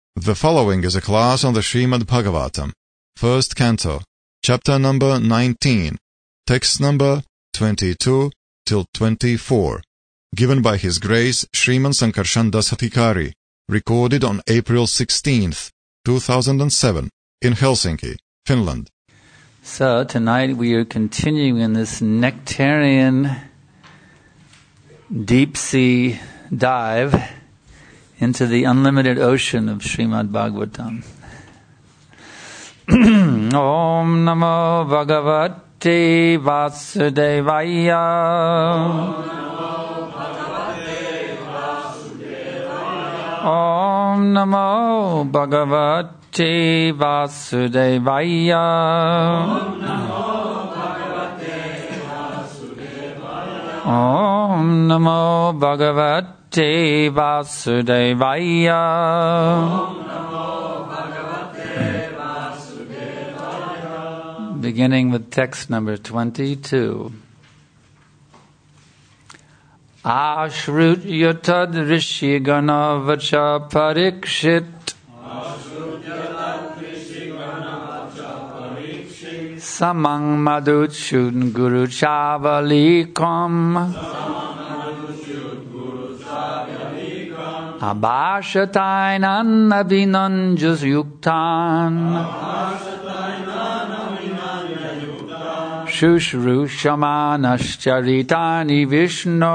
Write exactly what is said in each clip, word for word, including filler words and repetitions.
The following is a class on the Srimad Bhagavatam, first canto, chapter number nineteen, text number twenty-two till twenty-four, given by His Grace Sriman Sankarshan Das Hatikari, recorded on April sixteenth, two thousand seven, in Helsinki, Finland. So tonight we are continuing in this nectarian deep sea dive into the unlimited ocean of Srimad Bhagavatam. Om Namo Bhagavate Vasudevaya. Om Namo Bhagavate Vasudevaya. Om Namo Bhagavate Te Vasudevaya. Beginning with text number twenty-two. Ashrut yatad rishi gana vacha parikshit. Samang madutshun guru chavalikam. Abhashatainan abhinanjus yuktan Shushrushamanaschharitani Vishnu.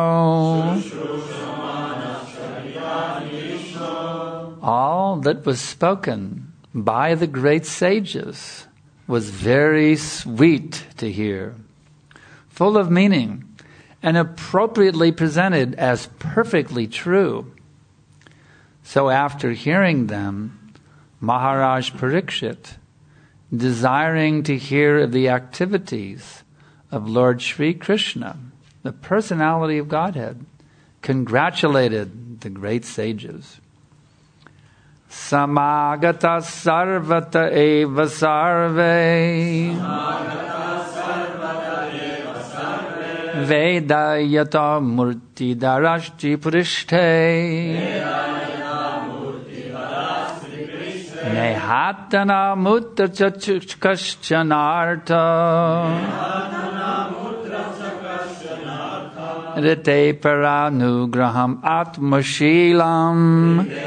All that was spoken by the great sages was very sweet to hear, full of meaning, and appropriately presented as perfectly true. So after hearing them, Maharaj Parikshit, desiring to hear of the activities of Lord Sri Krishna, the personality of Godhead, congratulated the great sages. Samagata sarvata eva sarve Vedayata murti darashti prishte Nehatana mutta chachukaschanarta Rite paranugraham atmashilam.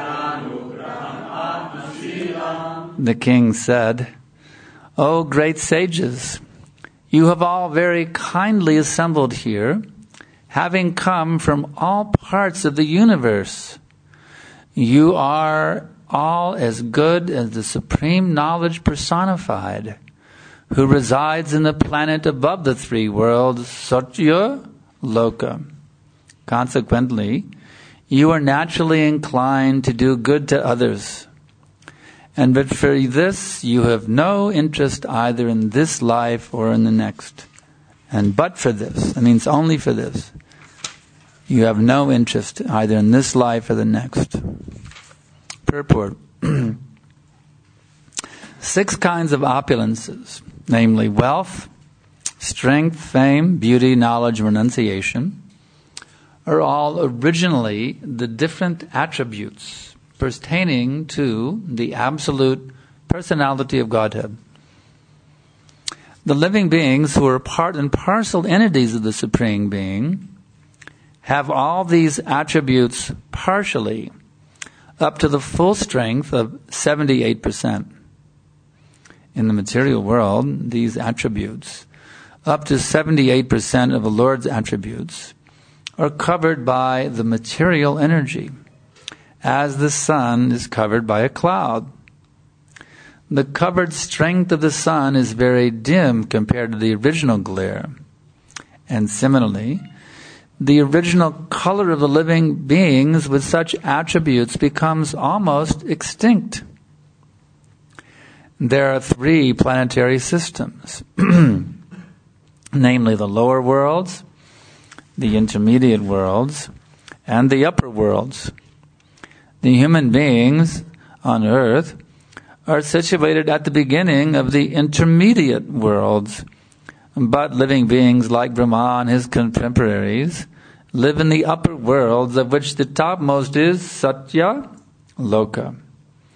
The king said, O great sages, you have all very kindly assembled here, having come from all parts of the universe. You are all as good as the supreme knowledge personified, who resides in the planet above the three worlds, Satya Loka. Consequently, you are naturally inclined to do good to others. And but for this, you have no interest either in this life or in the next. And but for this, that means only for this, you have no interest either in this life or the next. Purport. Six kinds of opulences, namely wealth, strength, fame, beauty, knowledge, renunciation, are all originally the different attributes pertaining to the absolute personality of Godhead. The living beings who are part and parcel entities of the Supreme Being have all these attributes partially, up to the full strength of seventy-eight percent. In the material world, these attributes, up to seventy-eight percent of the Lord's attributes, are covered by the material energy, as the sun is covered by a cloud. The covered strength of the sun is very dim compared to the original glare. And similarly, the original color of the living beings with such attributes becomes almost extinct. There are three planetary systems, namely the lower worlds, the intermediate worlds, and the upper worlds. The human beings on earth are situated at the beginning of the intermediate worlds, but living beings like Brahma and his contemporaries live in the upper worlds, of which the topmost is Satya Loka.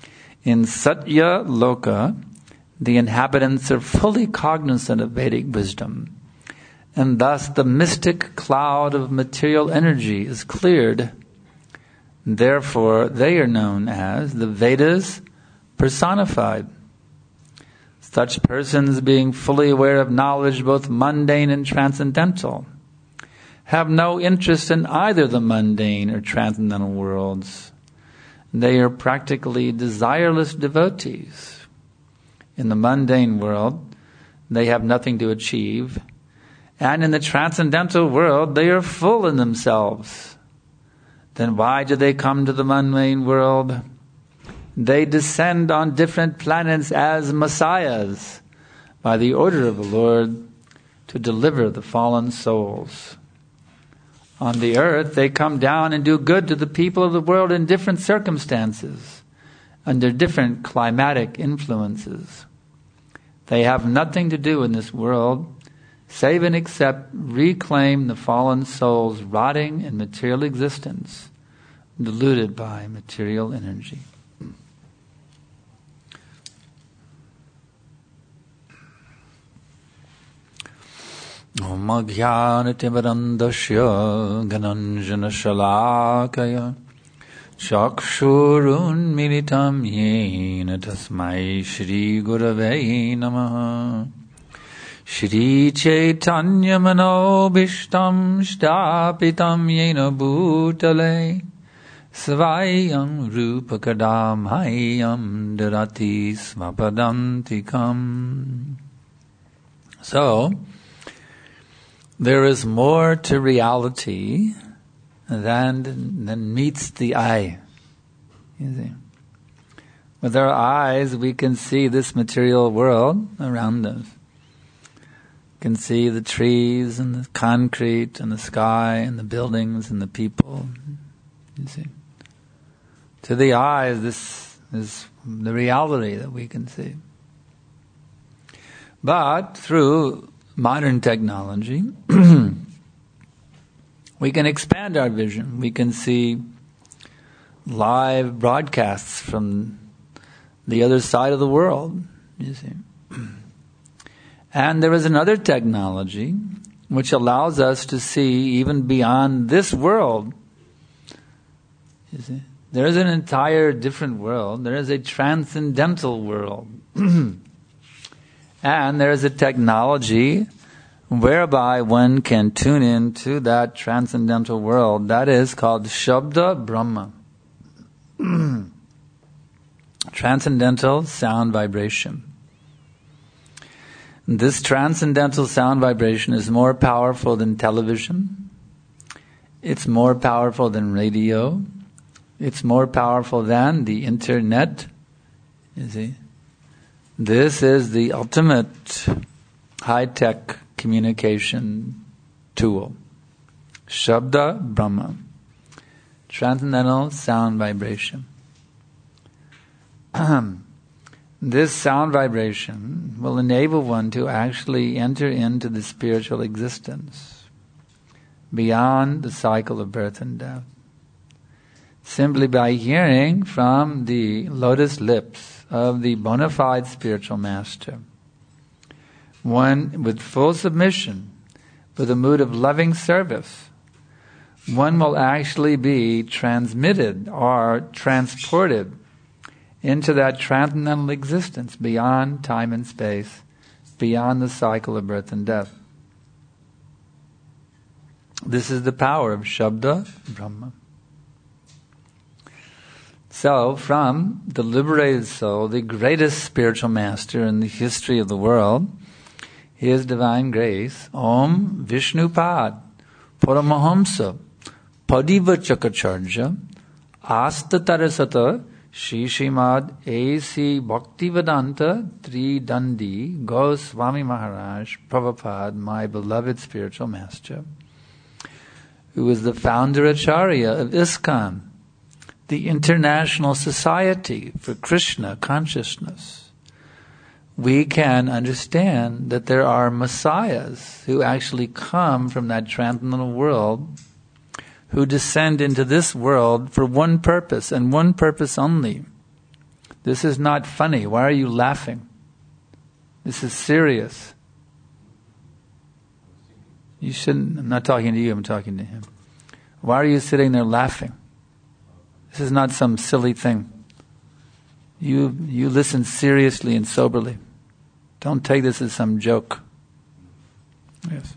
In Satya Loka, the inhabitants are fully cognizant of Vedic wisdom, and thus the mystic cloud of material energy is cleared. Therefore, they are known as the Vedas personified. Such persons, being fully aware of knowledge both mundane and transcendental, have no interest in either the mundane or transcendental worlds. They are practically desireless devotees. In the mundane world, they have nothing to achieve, and in the transcendental world, they are full in themselves. Then why do they come to the mundane world? They descend on different planets as messiahs by the order of the Lord to deliver the fallen souls. On the earth, they come down and do good to the people of the world in different circumstances, under different climatic influences. They have nothing to do in this world, save and except reclaim the fallen souls rotting in material existence, deluded by material energy. Om Ajnanatimirandasya Gananjana Shalakaya Chakshurun Militam Yena Tasmai Shri Gurave Namaha Shri Chaitanya Manobishtam Shtapitam Yena Bhutale Svayam Rupa Kadamhayam Darati Svapadantikam. So, there is more to reality than, than meets the eye. You see. With our eyes, we can see this material world around us. We can see the trees and the concrete and the sky and the buildings and the people. You see. To the eyes, this is the reality that we can see. But through modern technology, we can expand our vision. We can see live broadcasts from the other side of the world, you see. And there is another technology which allows us to see even beyond this world. You see, there is an entire different world. There is a transcendental world. And there is a technology whereby one can tune into that transcendental world. That is called Shabda Brahma. Transcendental sound vibration. This transcendental sound vibration is more powerful than television. It's more powerful than radio. It's more powerful than the internet. You see? This is the ultimate high-tech communication tool. Shabda Brahma. Transcendental sound vibration. This sound vibration will enable one to actually enter into the spiritual existence beyond the cycle of birth and death. Simply by hearing from the lotus lips of the bona fide spiritual master. One with full submission, with a mood of loving service, one will actually be transmitted or transported into that transcendental existence beyond time and space, beyond the cycle of birth and death. This is the power of Shabda Brahma. So, from the liberated soul, the greatest spiritual master in the history of the world, His Divine Grace, Om Vishnupad Paramahamsa Padivachakacharya Astatarasata Shri Srimad A C Bhaktivedanta Tridandi Goswami Maharaj Prabhupada, my beloved spiritual master, who is the founder Acharya of ISKCON, the International Society for Krishna Consciousness. We can understand that there are messiahs who actually come from that transcendental world, who descend into this world for one purpose and one purpose only, This is not funny. Why are you laughing? This is serious. You shouldn't, I'm not talking to you, I'm talking to him. Why are you sitting there laughing? This is not some silly thing. You you listen seriously and soberly. Don't take this as some joke. Yes.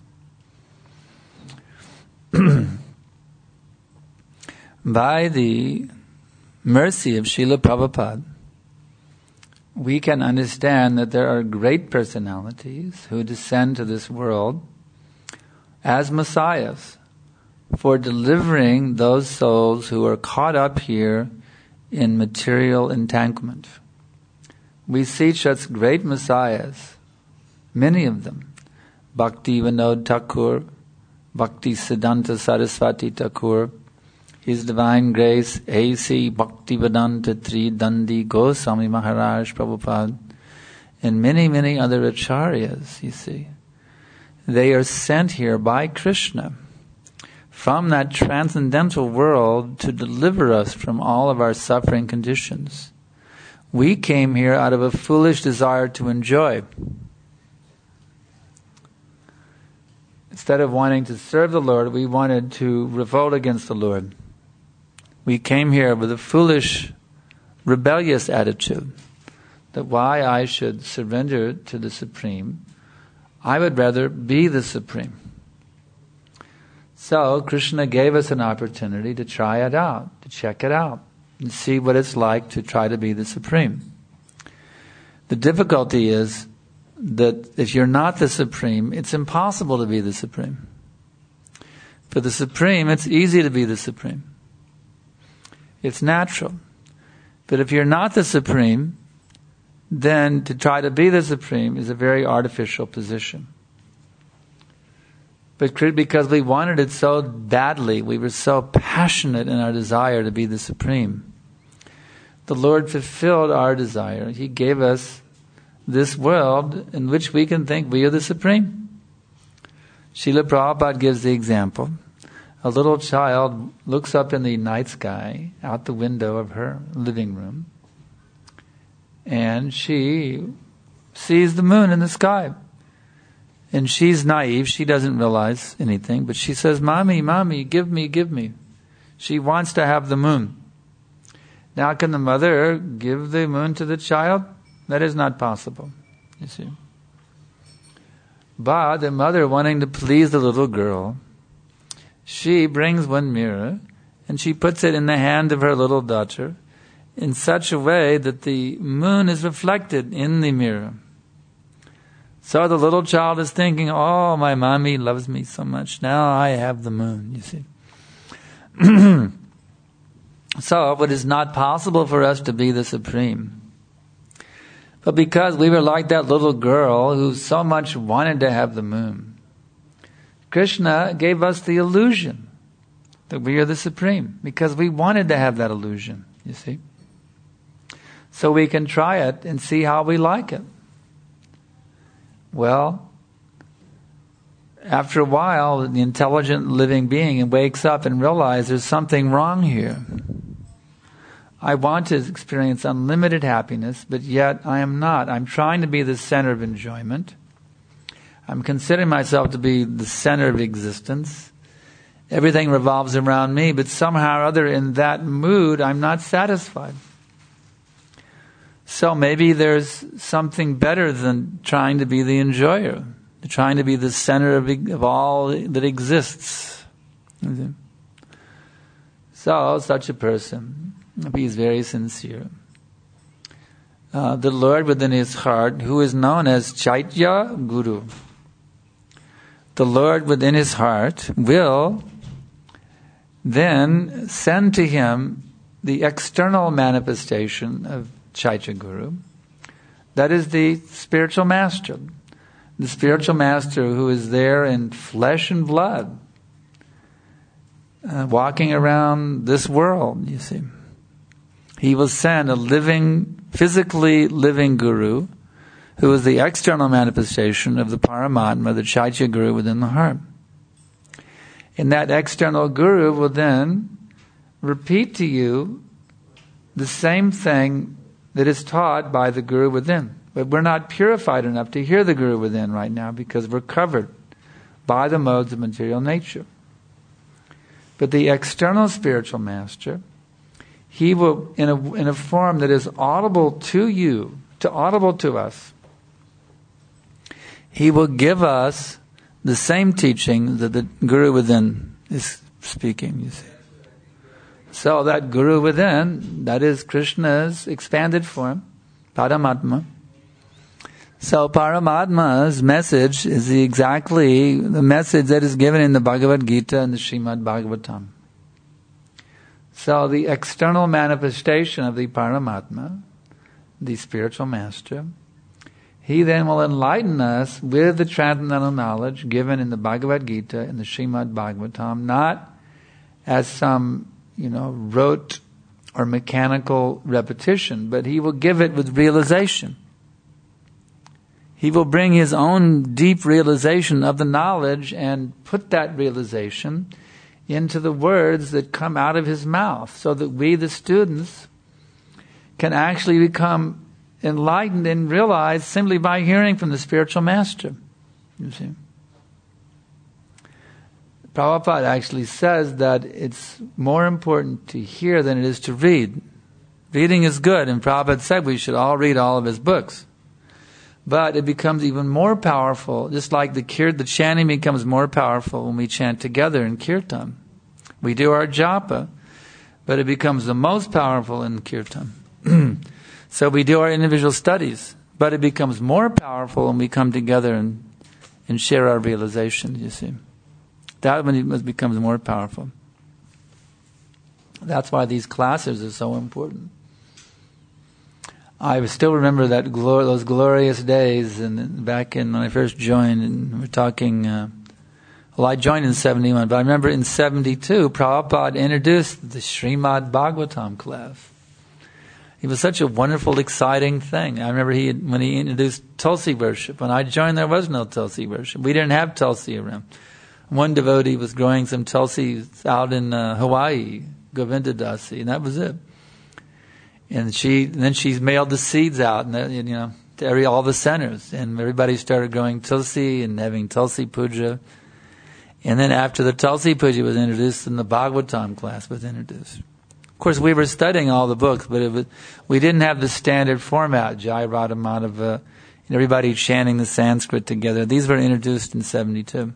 By the mercy of Srila Prabhupada, we can understand that there are great personalities who descend to this world as messiahs for delivering those souls who are caught up here in material entanglement. We see such great messiahs, many of them. Bhakti Vinod Thakur, Bhakti Siddhanta Saraswati Thakur, His Divine Grace A C Bhaktivedanta Tri Dandi Goswami Maharaj Prabhupada, and many, many other acharyas, you see. They are sent here by Krishna from that transcendental world to deliver us from all of our suffering conditions. We came here out of a foolish desire to enjoy. Instead of wanting to serve the Lord, we wanted to revolt against the Lord. We came here with a foolish, rebellious attitude that why I should surrender to the Supreme. I would rather be the Supreme. So Krishna gave us an opportunity to try it out, to check it out, and see what it's like to try to be the Supreme. The difficulty is that if you're not the Supreme, it's impossible to be the Supreme. For the Supreme, it's easy to be the Supreme. It's natural. But if you're not the Supreme, then to try to be the Supreme is a very artificial position. But because we wanted it so badly, we were so passionate in our desire to be the Supreme, the Lord fulfilled our desire. He gave us this world in which we can think we are the Supreme. Srila Prabhupada gives the example. A little child looks up in the night sky out the window of her living room, and she sees the moon in the sky. And she's naive, she doesn't realize anything, but she says, Mommy, Mommy, give me, give me. She wants to have the moon. Now can the mother give the moon to the child? That is not possible, you see. But the mother, wanting to please the little girl, she brings one mirror and she puts it in the hand of her little daughter in such a way that the moon is reflected in the mirror. So the little child is thinking, oh, my mommy loves me so much. Now I have the moon, you see. So it is not possible for us to be the Supreme. But because we were like that little girl who so much wanted to have the moon, Krishna gave us the illusion that we are the Supreme because we wanted to have that illusion, you see. So we can try it and see how we like it. Well, after a while, the intelligent living being wakes up and realizes there's something wrong here. I want to experience unlimited happiness, but yet I am not. I'm trying to be the center of enjoyment. I'm considering myself to be the center of existence. Everything revolves around me, but somehow or other in that mood, I'm not satisfied. So maybe there's something better than trying to be the enjoyer, trying to be the center of, of all that exists. So such a person, if he is very sincere, uh, the Lord within his heart, who is known as Chaitya Guru, the Lord within his heart will then send to him the external manifestation of Chaitya Guru. That is the spiritual master. The spiritual master who is there in flesh and blood, uh, walking around this world, you see. He will send a living, physically living Guru who is the external manifestation of the Paramatma, the Chaitya Guru within the heart. And that external Guru will then repeat to you the same thing that is taught by the Guru within. But we're not purified enough to hear the Guru within right now because we're covered by the modes of material nature. But the external spiritual master, he will, in a, in a form that is audible to you, to audible to us, he will give us the same teaching that the Guru within is speaking, you see. So that Guru within, that is Krishna's expanded form, Paramatma. So Paramatma's message is the exactly the message that is given in the Bhagavad Gita and the Srimad Bhagavatam. So the external manifestation of the Paramatma, the spiritual master, he then will enlighten us with the transcendental knowledge given in the Bhagavad Gita and the Srimad Bhagavatam, not as some, you know, rote or mechanical repetition, but he will give it with realization. He will bring his own deep realization of the knowledge and put that realization into the words that come out of his mouth, so that we, the students, can actually become enlightened and realized simply by hearing from the spiritual master. You see, Prabhupada actually says that it's more important to hear than it is to read. Reading is good, and Prabhupada said we should all read all of his books. But it becomes even more powerful, just like the kir- the chanting becomes more powerful when we chant together in kirtan. We do our japa, but it becomes the most powerful in kirtan. So we do our individual studies, but it becomes more powerful when we come together and, and share our realizations, you see. That when it becomes more powerful. That's why these classes are so important. I still remember that glor- those glorious days, and back in when I first joined, and we're talking. Uh, well, I joined in seventy-one, but I remember in seventy-two, Prabhupada introduced the Srimad Bhagavatam class. It was such a wonderful, exciting thing. I remember he when he introduced Tulsi worship. When I joined, there was no Tulsi worship. We didn't have Tulsi around. One devotee was growing some Tulsi out in uh, Hawaii, Govinda Dasi, and that was it. And she, and then she mailed the seeds out, and you know, to every all the centers, and everybody started growing Tulsi and having Tulsi puja. And then after the Tulsi puja was introduced, and the Bhagavatam class was introduced. Of course, we were studying all the books, but it was, we didn't have the standard format, Jai Radha Madhava, and everybody chanting the Sanskrit together. These were introduced in seventy-two.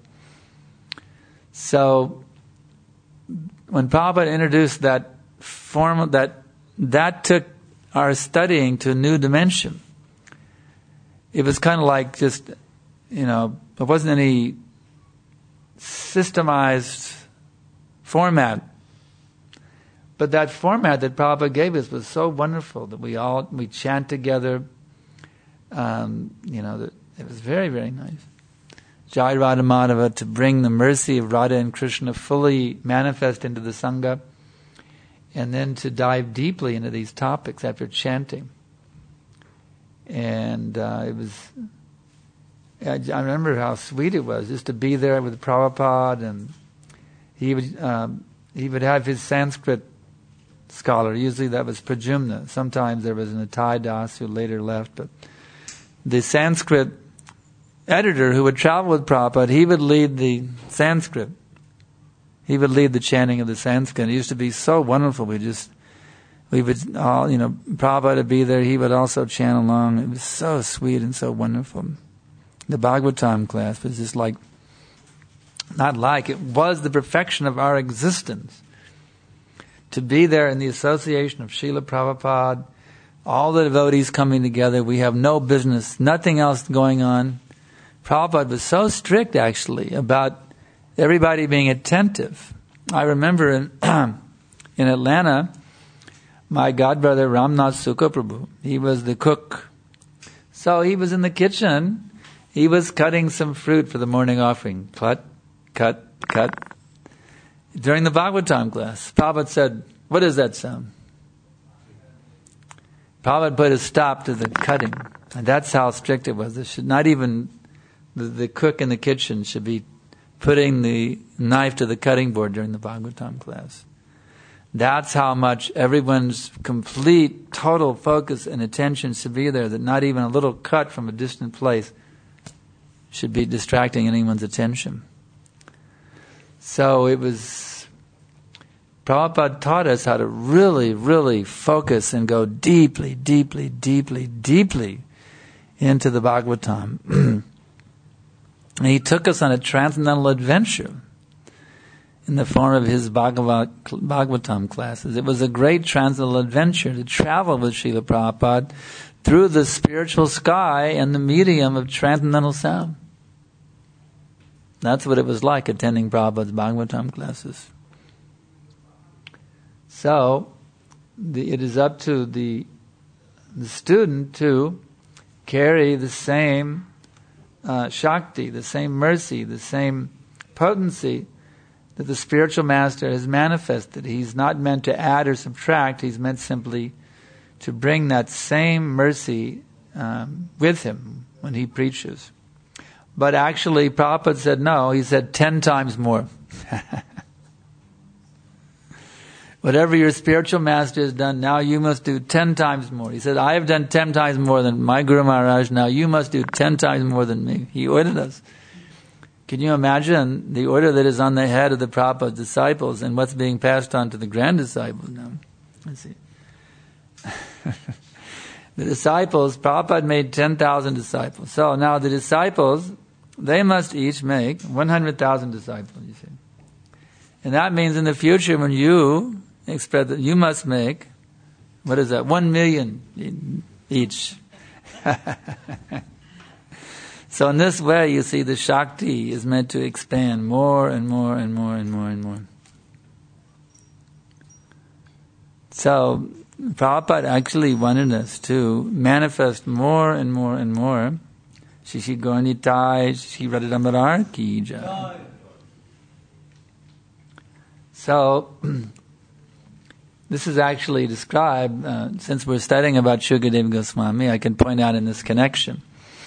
So, when Prabhupada introduced that form, that that took our studying to a new dimension. It was kind of like just, you know, there wasn't any systemized format. But that format that Prabhupada gave us was so wonderful that we all, we chant together. Um, you know, that it was very, very nice. Jai Radha Madhava, to bring the mercy of Radha and Krishna fully manifest into the Sangha. And then to dive deeply into these topics after chanting. And uh, it was, I, I remember how sweet it was just to be there with Prabhupada, and he would um, he would have his Sanskrit scholar. Usually that was Prajumna. Sometimes there was an Atai Das who later left, but the Sanskrit editor who would travel with Prabhupada, he would lead the Sanskrit. He would lead the chanting of the Sanskrit. It used to be so wonderful. We just, we would all, you know, Prabhupada would be there. He would also chant along. It was so sweet and so wonderful. The Bhagavatam class was just like, not like, it was the perfection of our existence. To be there in the association of Srila Prabhupada, all the devotees coming together, we have no business, nothing else going on. Prabhupada was so strict, actually, about everybody being attentive. I remember in, in Atlanta, my godbrother Ramnath Sukaprabhu, he was the cook. So he was in the kitchen. He was cutting some fruit for the morning offering. Cut, cut, cut. During the Bhagavatam class, Prabhupada said, "What is that sound?" Prabhupada put a stop to the cutting. And that's how strict it was. There should not even, the, the cook in the kitchen should be putting the knife to the cutting board during the Bhagavatam class. That's how much everyone's complete, total focus and attention should be there, that not even a little cut from a distant place should be distracting anyone's attention. So it was, Prabhupada taught us how to really, really focus and go deeply, deeply, deeply, deeply into the Bhagavatam. And he took us on a transcendental adventure in the form of his Bhagavat, Bhagavatam classes. It was a great transcendental adventure to travel with Srila Prabhupada through the spiritual sky and the medium of transcendental sound. That's what it was like attending Prabhupada's Bhagavatam classes. So, the, it is up to the, the student to carry the same uh, Shakti, the same mercy, the same potency that the spiritual master has manifested. He's not meant to add or subtract. He's meant simply to bring that same mercy um, with him when he preaches. But actually, Prabhupada said no. He said ten times more. Whatever your spiritual master has done, now you must do ten times more. He said, I have done ten times more than my Guru Maharaj. Now you must do ten times more than me. He ordered us. Can you imagine the order that is on the head of the Prabhupada's disciples and what's being passed on to the grand disciples now? Let's see. The disciples, Prabhupada made ten thousand disciples. So now the disciples, they must each make one hundred thousand disciples, you see. And that means in the future when you express that, you must make, what is that, one million each. So in this way, you see, the Shakti is meant to expand more and more and more and more and more. So Prabhupada actually wanted us to manifest more and more and more. Shishi Gauranitai, Shri Radha Ki Jai. So, this is actually described, uh, since we're studying about Shukadeva Goswami, I can point out in this connection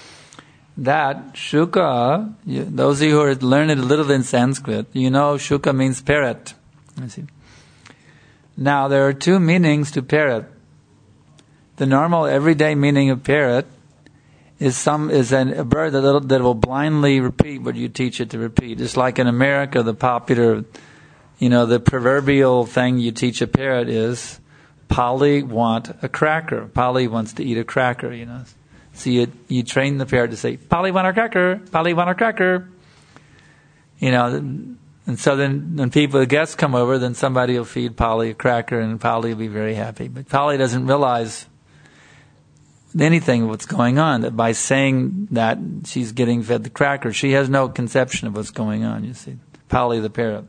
that Shuka, you, those of you who are learned a little in Sanskrit, you know Shuka means parrot. I see. Now, there are two meanings to parrot. The normal, everyday meaning of parrot is some is an, a bird that, that will blindly repeat what you teach it to repeat. Just like in America, the popular, you know, the proverbial thing you teach a parrot is, Polly want a cracker. Polly wants to eat a cracker, you know. So you, you train the parrot to say, Polly want a cracker, Polly want a cracker. You know, and so then when people, the guests come over, then somebody will feed Polly a cracker and Polly will be very happy. But Polly doesn't realize anything of what's going on, that by saying that she's getting fed the cracker, she has no conception of what's going on, you see. Polly the parrot.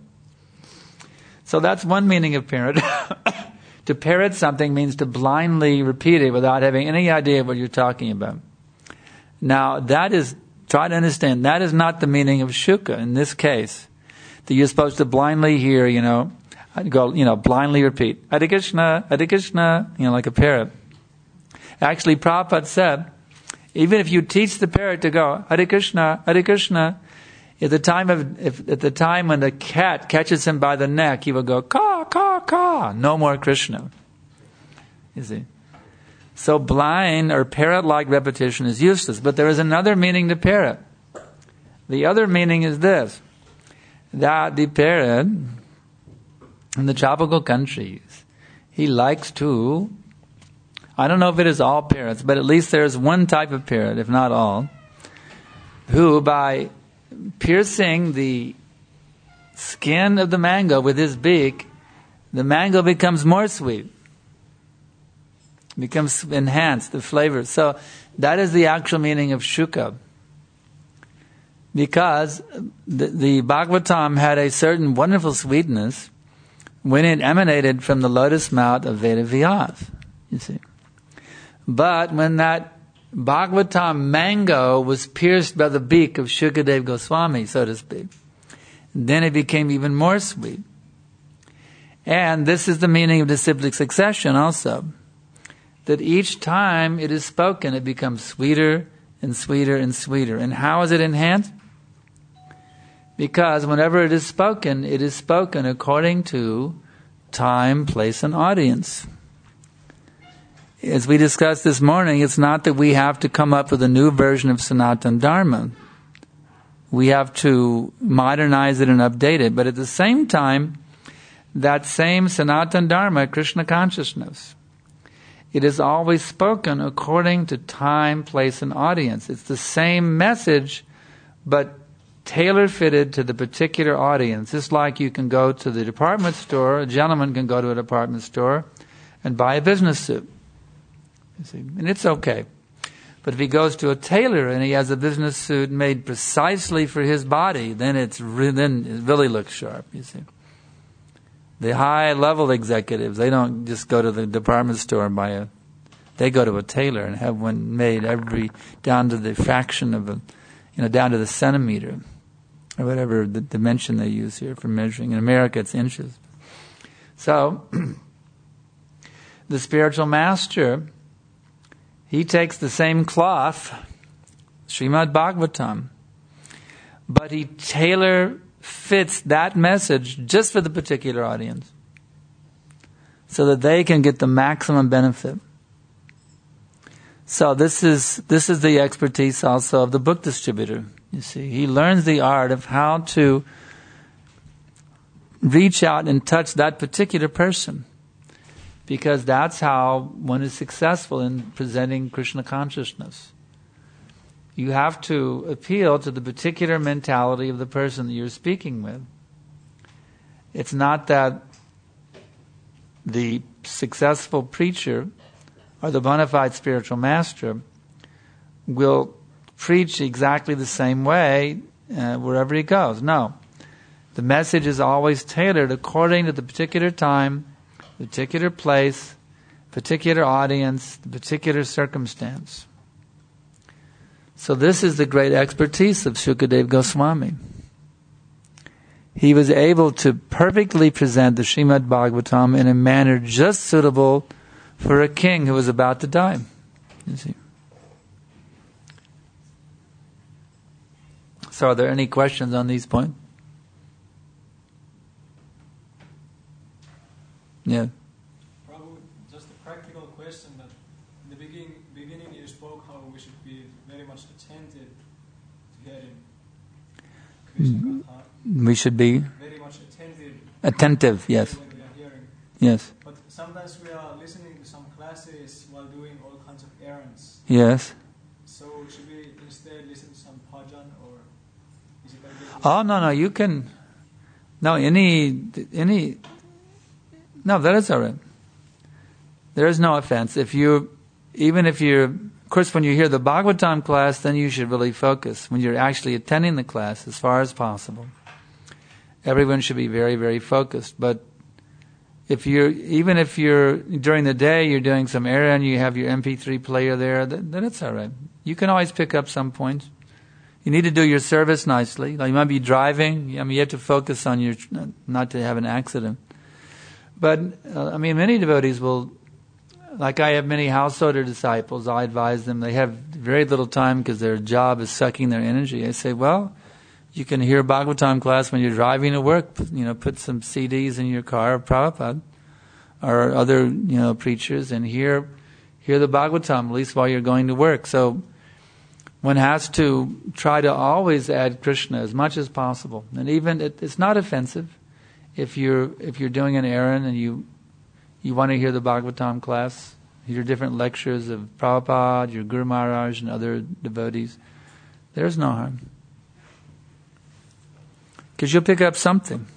So that's one meaning of parrot. To parrot something means to blindly repeat it without having any idea of what you're talking about. Now, that is, try to understand, that is not the meaning of Shuka in this case. That you're supposed to blindly hear, you know, go, you know, blindly repeat, Hare Krishna, Hare Krishna, you know, like a parrot. Actually, Prabhupada said, even if you teach the parrot to go, Hare Krishna, Hare Krishna, at the time of, if, at the time when the cat catches him by the neck, he will go, Ka, Ka, Ka, no more Krishna. You see? So blind or parrot-like repetition is useless. But there is another meaning to parrot. The other meaning is this, that the parrot, in the tropical countries, he likes to, I don't know if it is all parrots, but at least there is one type of parrot, if not all, who by piercing the skin of the mango with his beak, the mango becomes more sweet. Becomes enhanced, the flavor. So that is the actual meaning of Shuka. Because the, the Bhagavatam had a certain wonderful sweetness when it emanated from the lotus mouth of Vedavyas, you see. But when that Bhagavatam mango was pierced by the beak of Shukadeva Goswami, so to speak, then it became even more sweet. And this is the meaning of disciplic succession also, that each time it is spoken, it becomes sweeter and sweeter and sweeter. And how is it enhanced? Because whenever it is spoken, it is spoken according to time, place, and audience. As we discussed this morning, it's not that we have to come up with a new version of Sanatana Dharma. We have to modernize it and update it. But at the same time, that same Sanatana Dharma, Krishna consciousness, it is always spoken according to time, place, and audience. It's the same message, but tailor-fitted to the particular audience. Just like you can go to the department store, a gentleman can go to a department store and buy a business suit. You see, and it's okay. But if he goes to a tailor and he has a business suit made precisely for his body, then it's re- then it really looks sharp. You see, the high-level executives, they don't just go to the department store and buy a. They go to a tailor and have one made every down to the fraction of a, you know, down to the centimeter or whatever the dimension they use here for measuring. In America, it's inches. So the spiritual master, he takes the same cloth, Srimad Bhagavatam, but he tailor fits that message just for the particular audience so that they can get the maximum benefit. So this is this is the expertise also of the book distributor. You see, he learns the art of how to reach out and touch that particular person, because that's how one is successful in presenting Krishna consciousness. You have to appeal to the particular mentality of the person that you're speaking with. It's not that the successful preacher or the bona fide spiritual master will preach exactly the same way uh, wherever he goes. No. The message is always tailored according to the particular time, particular place, particular audience, the particular circumstance. So this is the great expertise of Shukadev Goswami. He was able to perfectly present the Srimad Bhagavatam in a manner just suitable for a king who was about to die. You see. So are there any questions on these points? Yeah. Probably just a practical question, that in the beginning, beginning you spoke how we should be very much attentive to hearing Krishna Katha. We should be very much attentive. Attentive, yes. When we are hearing. Yes. But sometimes we are listening to some classes while doing all kinds of errands. Yes. So should we instead listen to some bhajan, or is it better? Oh no, no, you can. No, any any. No, that is all right. There is no offense. If you, even if you're, of course, when you hear the Bhagavatam class, then you should really focus. When you're actually attending the class, as far as possible, everyone should be very, very focused. But if you're, even if you're during the day, you're doing some errand, you have your M P three player there, then, then it's all right. You can always pick up some points. You need to do your service nicely. Like you might be driving. I mean, you have to focus on your, not to have an accident. But, uh, I mean, many devotees will, like I have many householder disciples, I advise them, they have very little time because their job is sucking their energy. I say, well, you can hear Bhagavatam class when you're driving to work. You know, put some C Ds in your car of Prabhupada or other, you know, preachers, and hear, hear the Bhagavatam, at least while you're going to work. So one has to try to always add Krishna as much as possible. And even, it, it's not offensive. If you're if you're doing an errand and you you want to hear the Bhagavatam class, hear different lectures of Prabhupada, your Guru Maharaj, and other devotees, there's no harm. Because you'll pick up something.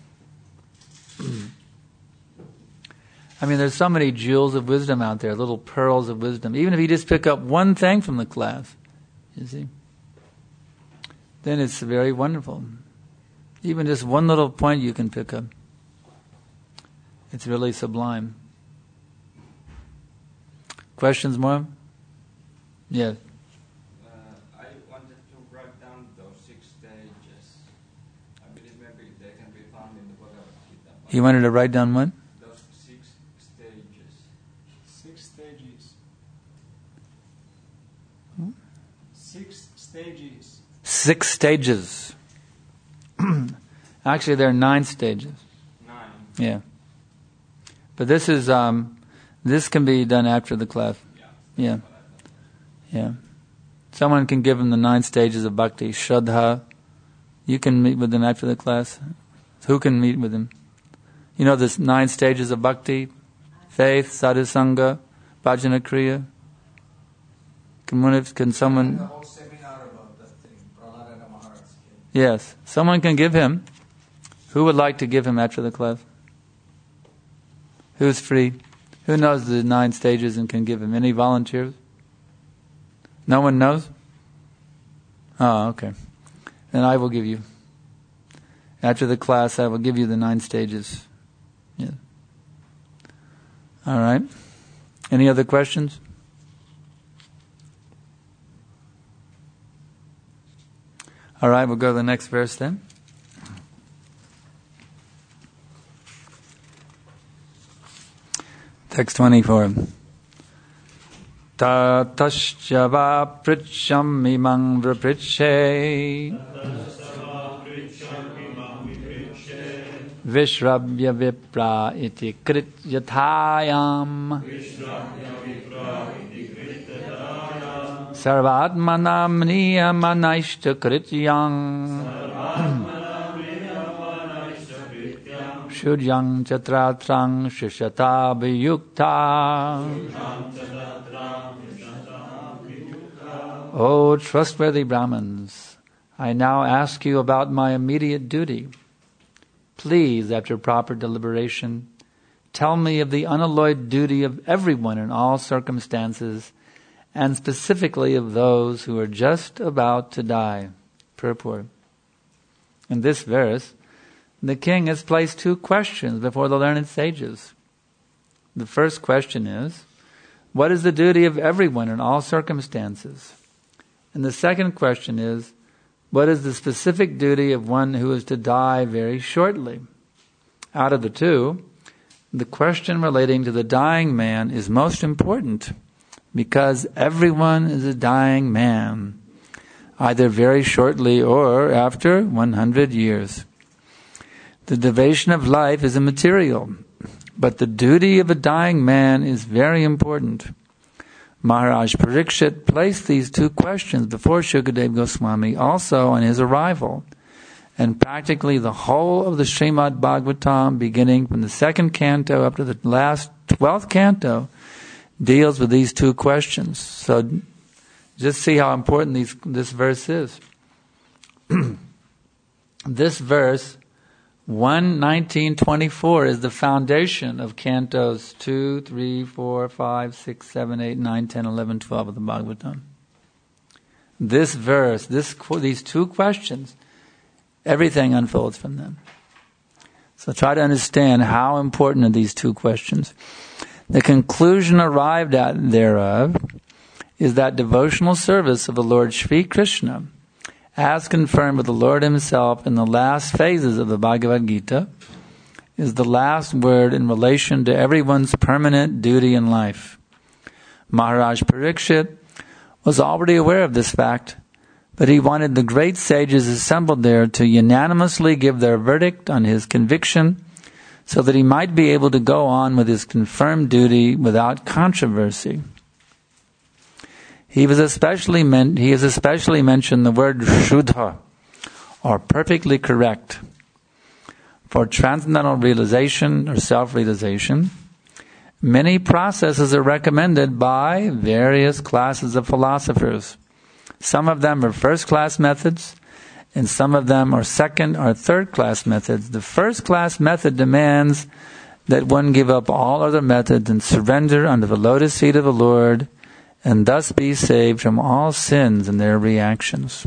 I mean, there's so many jewels of wisdom out there, little pearls of wisdom. Even if you just pick up one thing from the class, you see, then it's very wonderful. Even just one little point you can pick up. It's really sublime. Questions more? Yes. Uh, I wanted to write down those six stages. I believe maybe they can be found in the Bhagavad Gita. You wanted to write down what? Those six stages. Six stages. Hmm? Six stages. Six stages. Actually, there are nine stages. Nine. Yeah. But this is um, this can be done after the class. Yeah, yeah. Someone can give him the nine stages of bhakti, Shraddha. You can meet with him after the class. Who can meet with him? You know the nine stages of bhakti: faith, sadhusanga, bhajana kriya. Can, can someone? The whole seminar about that thing, Prahlada Maharaj. Yes, someone can give him. Who would like to give him after the class? Who's free? Who knows the nine stages and can give him? Any volunteers? No one knows? Oh, okay. Then I will give you. After the class, I will give you the nine stages. Yeah. All right. Any other questions? All right, we'll go to the next verse then. Text twenty-four. Tatasya va pritcham imang vripritshe Vishrabhya vipra iti krit yathayam Sarvatmanam niyamanaishta krityang Shudyang chatratrang shishata viyukta. O trustworthy Brahmins, I now ask you about my immediate duty. Please, after proper deliberation, tell me of the unalloyed duty of everyone in all circumstances, and specifically of those who are just about to die. Purport. In this verse, the king has placed two questions before the learned sages. The first question is, what is the duty of everyone in all circumstances? And the second question is, what is the specific duty of one who is to die very shortly? Out of the two, the question relating to the dying man is most important, because everyone is a dying man, either very shortly or after one hundred years. The duration of life is immaterial, but the duty of a dying man is very important. Maharaj Parikshit placed these two questions before Shukadeva Goswami also on his arrival, and practically the whole of the Srimad Bhagavatam, beginning from the second canto up to the last twelfth canto, deals with these two questions. So just see how important these, this verse is. This verse, one nineteen twenty-four, is the foundation of cantos two, three, four, five, six, seven, eight, nine, ten, eleven, twelve of the Bhagavatam. This verse, this these two questions, everything unfolds from them. So try to understand how important are these two questions. The conclusion arrived at thereof is that devotional service of the Lord Sri Krishna, as confirmed with the Lord Himself in the last phases of the Bhagavad Gita, is the last word in relation to everyone's permanent duty in life. Maharaj Parikshit was already aware of this fact, but he wanted the great sages assembled there to unanimously give their verdict on his conviction, so that he might be able to go on with his confirmed duty without controversy. He was especially meant, he has especially mentioned the word Shuddha, or perfectly correct. For transcendental realization or self-realization, many processes are recommended by various classes of philosophers. Some of them are first-class methods, and some of them are second or third-class methods. The first-class method demands that one give up all other methods and surrender under the lotus feet of the Lord, and thus be saved from all sins and their reactions.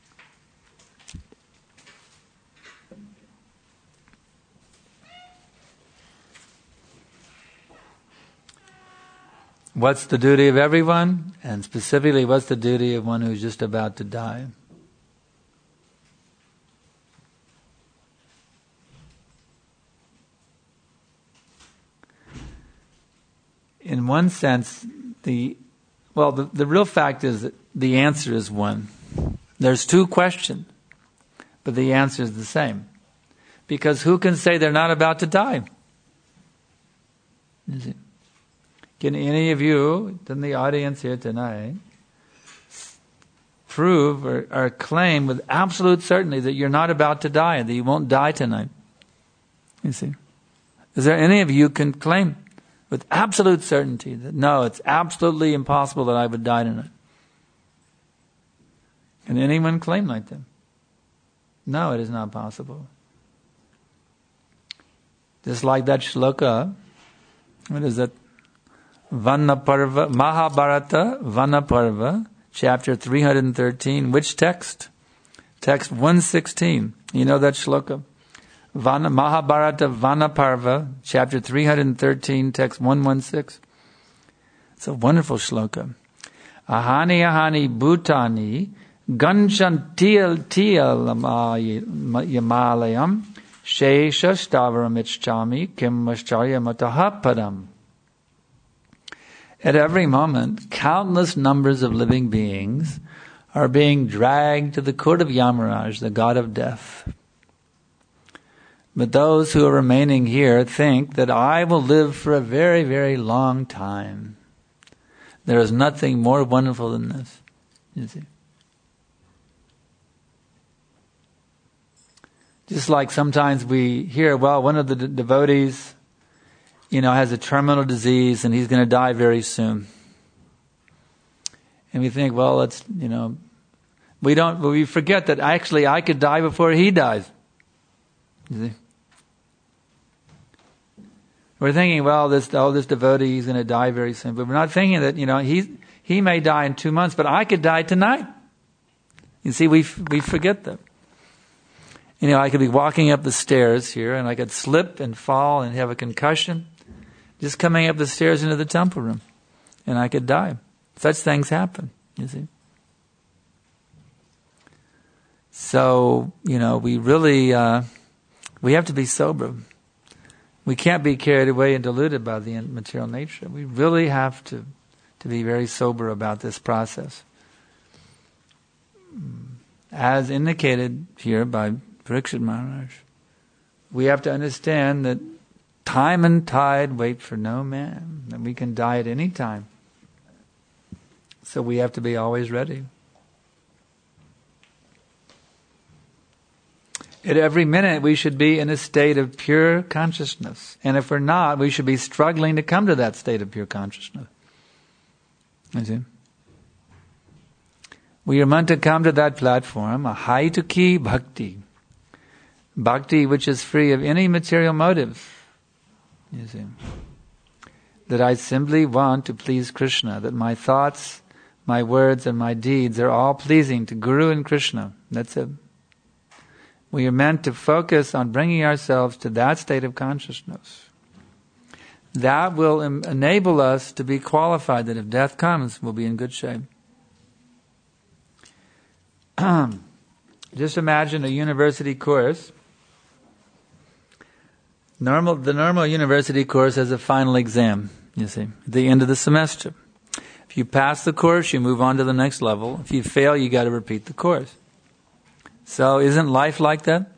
What's the duty of everyone? And specifically, what's the duty of one who's just about to die? In one sense, the well, the, the real fact is that the answer is one. There's two questions, but the answer is the same. Because who can say they're not about to die? You see? Can any of you in the audience here tonight prove or, or claim with absolute certainty that you're not about to die, that you won't die tonight? You see? Is there any of you can claim with absolute certainty that no, it's absolutely impossible that I would die tonight? Can anyone claim like that? No, it is not possible. Just like that shloka, what is that? Vanaparva, Mahabharata, Vanaparva, chapter three hundred thirteen. Which text? Text one sixteen. You know that shloka? Vana, Mahabharata, Vanaparva, chapter three hundred thirteen, text one sixteen. It's a wonderful shloka. Ahani ahani bhutani ganchantil til yamalayam shesha stavaram ichchami kim mascharya mataha padam. At every moment, countless numbers of living beings are being dragged to the court of Yamaraj, the god of death. But those who are remaining here think that I will live for a very, very long time. There is nothing more wonderful than this, you see. Just like sometimes we hear, well, one of the de- devotees, you know, has a terminal disease and he's going to die very soon. And we think, well, it's, you know, we don't, we forget that actually I could die before he dies. You see? We're thinking, well, this, oh, this devotee, he's going to die very soon. But we're not thinking that, you know, he, he may die in two months, but I could die tonight. You see, we, we forget that. You know, I could be walking up the stairs here and I could slip and fall and have a concussion just coming up the stairs into the temple room. And I could die. Such things happen, you see. So, you know, we really, uh, we have to be sober. We can't be carried away and deluded by the material nature. We really have to, to be very sober about this process. As indicated here by Parikshit Maharaj, we have to understand that time and tide wait for no man, that we can die at any time. So we have to be always ready. At every minute we should be in a state of pure consciousness. And if we're not, we should be struggling to come to that state of pure consciousness. You see? We are meant to come to that platform, a haituki bhakti. Bhakti which is free of any material motives. You see? That I simply want to please Krishna. That my thoughts, my words, and my deeds are all pleasing to Guru and Krishna. That's it. We are meant to focus on bringing ourselves to that state of consciousness. That will em- enable us to be qualified that if death comes, we'll be in good shape. Just imagine a university course. Normal, the normal university course has a final exam, you see, at the end of the semester. If you pass the course, you move on to the next level. If you fail, you got to repeat the course. So isn't life like that?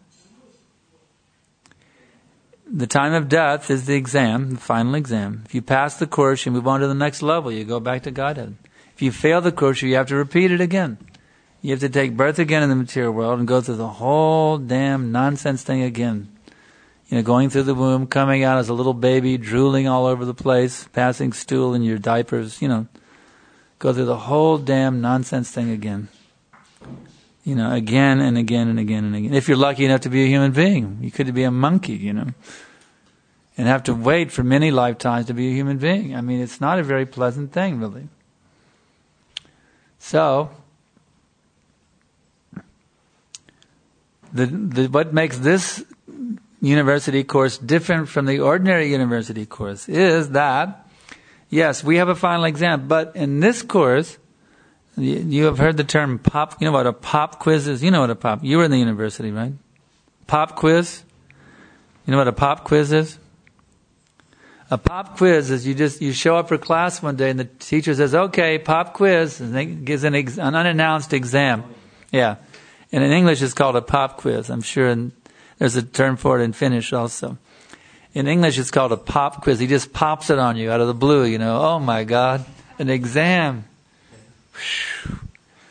The time of death is the exam, the final exam. If you pass the course, you move on to the next level. You go back to Godhead. If you fail the course, you have to repeat it again. You have to take birth again in the material world and go through the whole damn nonsense thing again. You know, going through the womb, coming out as a little baby, drooling all over the place, passing stool in your diapers, you know. Go through the whole damn nonsense thing again. You know, again and again and again and again. If you're lucky enough to be a human being, you could be a monkey, you know, and have to wait for many lifetimes to be a human being. I mean, it's not a very pleasant thing, really. So, the, the what makes this university course different from the ordinary university course is that, yes, we have a final exam, but in this course, you have heard the term pop, you know what a pop quiz is? You know what a pop, you were in the university, right? Pop quiz? You know what a pop quiz is? A pop quiz is you just, you show up for class one day and the teacher says, okay, pop quiz, and it gives an, ex, an unannounced exam. Yeah. And in English it's called a pop quiz. I'm sure in, there's a term for it in Finnish also. In English, it's called a pop quiz. He just pops it on you out of the blue, you know. Oh my God, an exam. Whew.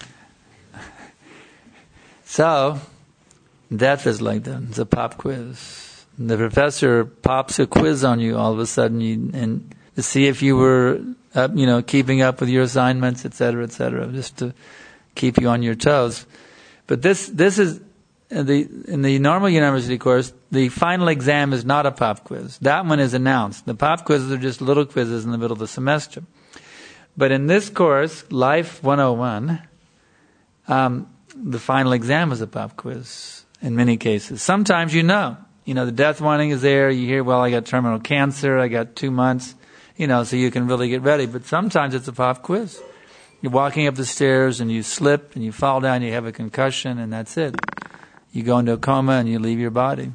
So, death is like that. It's a pop quiz. The professor pops a quiz on you all of a sudden, you, and to see if you were, up, you know, keeping up with your assignments, et cetera, et cetera, just to keep you on your toes. But this, this is in the in the normal university course. The final exam is not a pop quiz. That one is announced. The pop quizzes are just little quizzes in the middle of the semester. But in this course, Life one oh one, um, the final exam is a pop quiz in many cases. Sometimes you know. You know, the death warning is there. You hear, well, I got terminal cancer. I got two months. You know, so you can really get ready. But sometimes it's a pop quiz. You're walking up the stairs and you slip and you fall down. You have a concussion and that's it. You go into a coma and you leave your body.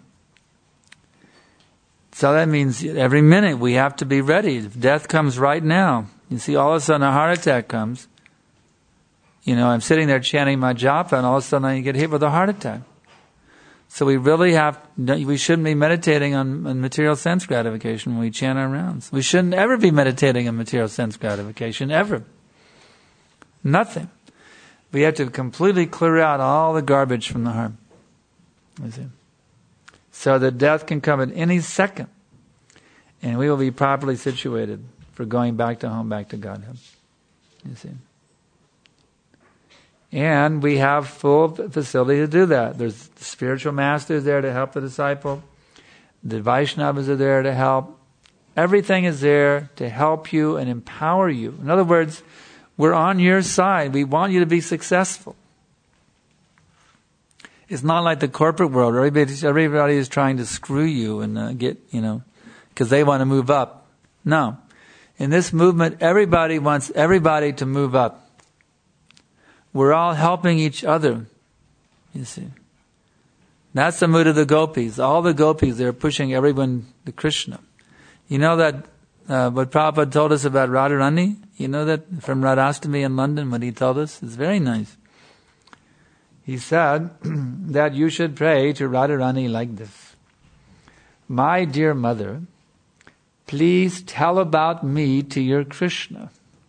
So that means every minute we have to be ready. If death comes right now, you see, all of a sudden a heart attack comes. You know, I'm sitting there chanting my japa, and all of a sudden I get hit with a heart attack. So we really have, we shouldn't be meditating on, on material sense gratification when we chant our rounds. We shouldn't ever be meditating on material sense gratification, ever. Nothing. We have to completely clear out all the garbage from the heart. You see? So that death can come at any second, and we will be properly situated for going back to home, back to Godhead. You see? And we have full facility to do that. There's the spiritual masters there to help the disciple. The Vaishnavas are there to help. Everything is there to help you and empower you. In other words, we're on your side. We want you to be successful. It's not like the corporate world. Everybody, everybody is trying to screw you and uh, get, you know, because they want to move up. No. In this movement, everybody wants everybody to move up. We're all helping each other, you see. That's the mood of the gopis. All the gopis, they're pushing everyone to Krishna. You know that, uh, what Prabhupada told us about Radharani? You know that from Radhastami in London, what he told us? It's very nice. He said that you should pray to Radharani like this. My dear mother, please tell about me to your Krishna.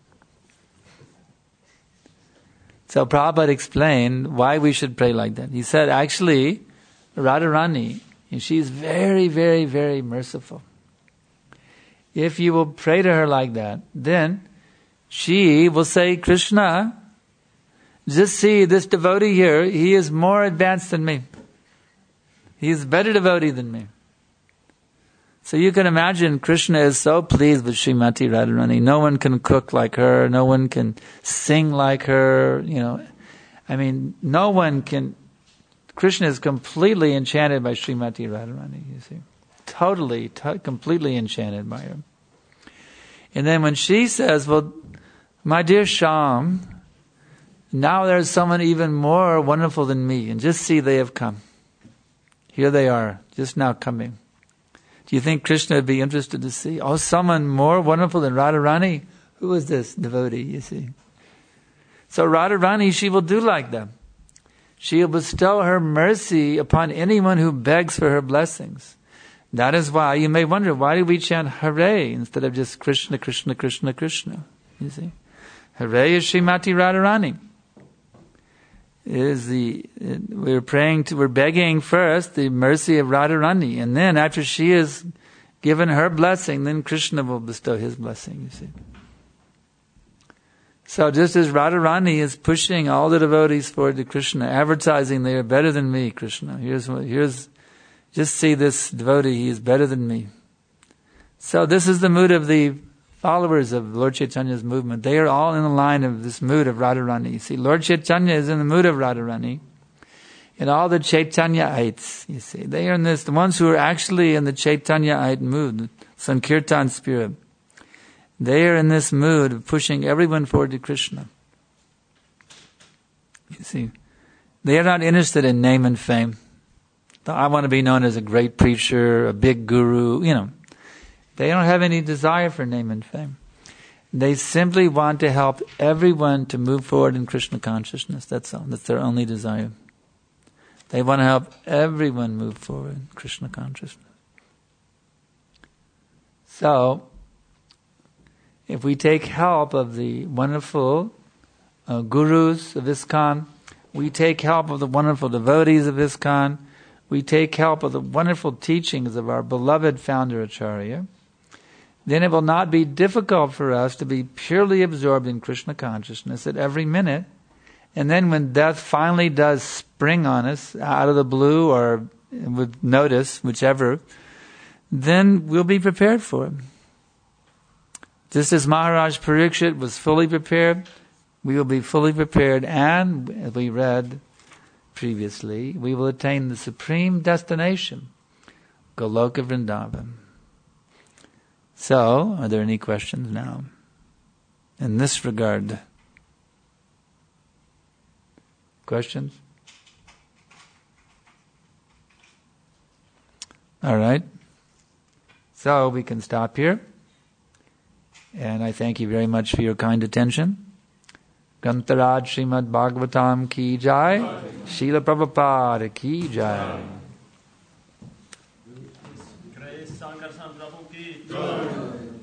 So Prabhupada explained why we should pray like that. He said, actually, Radharani, she's very, very, very merciful. If you will pray to her like that, then she will say, Krishna, just see this devotee here, he is more advanced than me. He is a better devotee than me. So you can imagine Krishna is so pleased with Srimati Radharani. No one can cook like her. No one can sing like her. You know, I mean, no one can. Krishna is completely enchanted by Srimati Radharani. You see, totally, to, completely enchanted by her. And then when she says, "Well, my dear Shyam, now there's someone even more wonderful than me, and just see, they have come. Here they are, just now coming." Do you think Krishna would be interested to see, oh, someone more wonderful than Radharani? Who is this devotee, you see? So Radharani, she will do like that. She will bestow her mercy upon anyone who begs for her blessings. That is why you may wonder, why do we chant Hare instead of just Krishna, Krishna, Krishna, Krishna? You see? Hare is Srimati Radharani. Is the we're praying to we're begging first the mercy of Radharani, and then after she has given her blessing, then Krishna will bestow his blessing, you see. So just as Radharani is pushing all the devotees forward to Krishna, advertising they are better than me, Krishna. Here's what here's just see this devotee, he is better than me. So this is the mood of the followers of Lord Chaitanya's movement. They are all in the line of this mood of Radharani. You see, Lord Chaitanya is in the mood of Radharani. And all the Chaitanyaites, you see, they are in this, the ones who are actually in the Chaitanyaite mood, the Sankirtan spirit. They are in this mood of pushing everyone forward to Krishna. You see, they are not interested in name and fame. I want to be known as a great preacher, a big guru, you know. They don't have any desire for name and fame. They simply want to help everyone to move forward in Krishna consciousness. That's all. That's their only desire. They want to help everyone move forward in Krishna consciousness. So, if we take help of the wonderful uh, gurus of ISKCON, we take help of the wonderful devotees of ISKCON, we take help of the wonderful teachings of our beloved founder Acharya, then it will not be difficult for us to be purely absorbed in Krishna consciousness at every minute. And then when death finally does spring on us, out of the blue or with notice, whichever, then we'll be prepared for it. Just as Maharaj Parikshit was fully prepared, we will be fully prepared, and, as we read previously, we will attain the supreme destination, Goloka Vrindavan. So, are there any questions now in this regard? Questions? All right. So, we can stop here. And I thank you very much for your kind attention. Grantaraj Srimad Bhagavatam ki jai, Srila Prabhupada ki jai. Grace Sankarshan Prabhu ki jai.